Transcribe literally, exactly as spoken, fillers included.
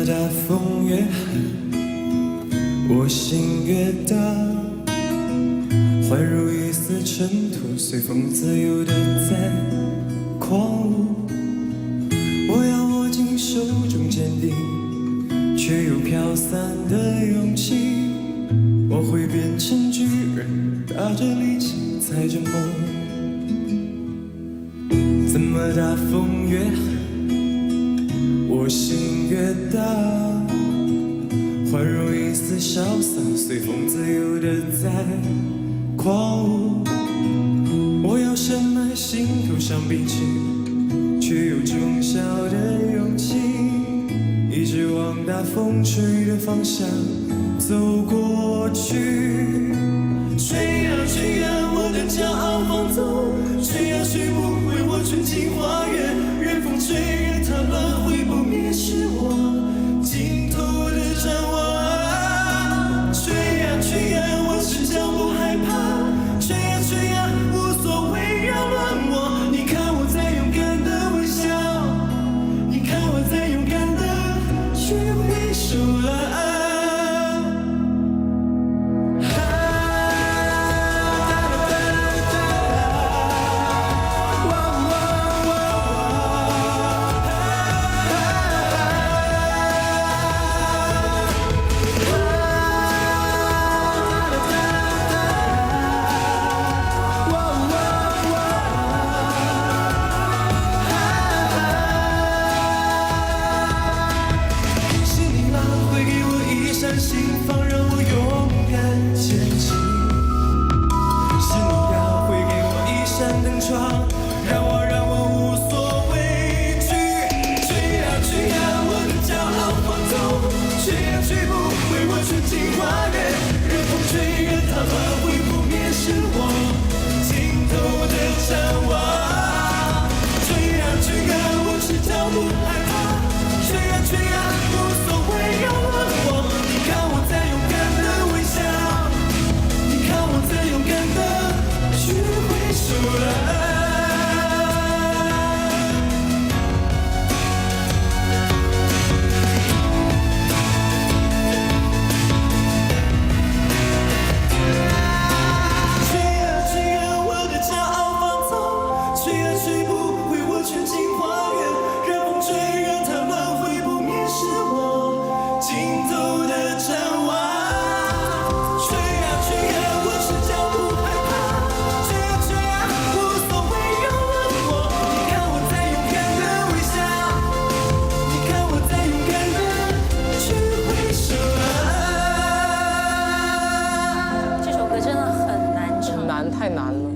么大风越狠，我心越大，幻如一丝尘土，随风自由地在狂舞。我要握紧手中坚定却又飘散的勇气，我会变成巨人，打着力气踩着梦。怎么大风越狠，我心越大，幻如一丝潇洒，随风自由地在狂舞。我要深埋心头上彼此却又忠孝的勇气，一直往大风吹的方向走过去。吹呀吹呀，我的骄傲放纵，吹呀吹不回我纯净花园，任风吹，任它乱，会不灭是我尽头的展望。吹呀吹呀，我赤脚不害怕，吹呀吹呀，无所谓扰乱我。你看我在勇敢的微笑，你看我在勇敢的去挥手啊。心房让我勇敢前进，是你要会给我一扇灯窗，让我让我无所畏惧。吹呀吹呀，我的骄傲放纵，吹呀吹不回我纯净花园，任风吹，任它乱，会不灭是我尽头的展望。吹呀吹呀，我赤脚不害怕，吹呀吹呀，无所谓扰乱我。看我在勇敢的微笑，你看我在勇敢的去挥手啊。吹呀吹呀，我的骄傲放纵，吹呀吹不回我纯净花园，任风吹，任它乱，会不灭是我尽头的。 太难了。